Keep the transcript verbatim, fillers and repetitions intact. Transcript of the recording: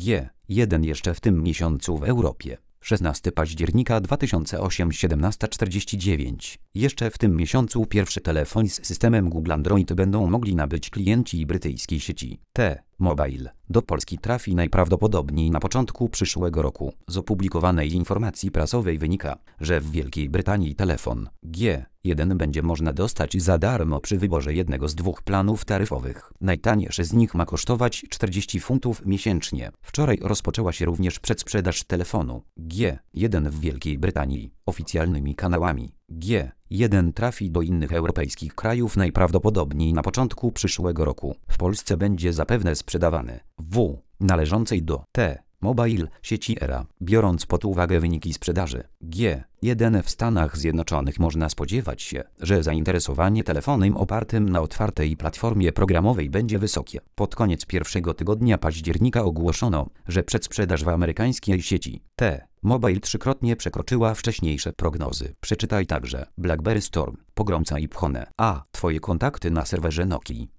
G jeden jeszcze w tym miesiącu w Europie. szesnastego października dwa tysiące ósmego, siedemnasta czterdzieści dziewięć. Jeszcze w tym miesiącu pierwszy telefon z systemem Google Android będą mogli nabyć klienci brytyjskiej sieci T-Mobile. Do Polski trafi najprawdopodobniej na początku przyszłego roku. Z opublikowanej informacji prasowej wynika, że w Wielkiej Brytanii telefon G jeden będzie można dostać za darmo przy wyborze jednego z dwóch planów taryfowych. Najtańszy z nich ma kosztować czterdzieści funtów miesięcznie. Wczoraj rozpoczęła się również przedsprzedaż telefonu G jeden w Wielkiej Brytanii. Oficjalnymi kanałami G jeden trafi do innych europejskich krajów najprawdopodobniej na początku przyszłego roku. W Polsce będzie zapewne sprzedawany w należącej do T-Mobile sieci Era. Biorąc pod uwagę wyniki sprzedaży G jeden w Stanach Zjednoczonych można spodziewać się, że zainteresowanie telefonem opartym na otwartej platformie programowej będzie wysokie. Pod koniec pierwszego tygodnia października ogłoszono, że przedsprzedaż w amerykańskiej sieci T-Mobile trzykrotnie przekroczyła wcześniejsze prognozy. Przeczytaj także BlackBerry Storm, pogromca i pchone. A twoje kontakty na serwerze Nokii.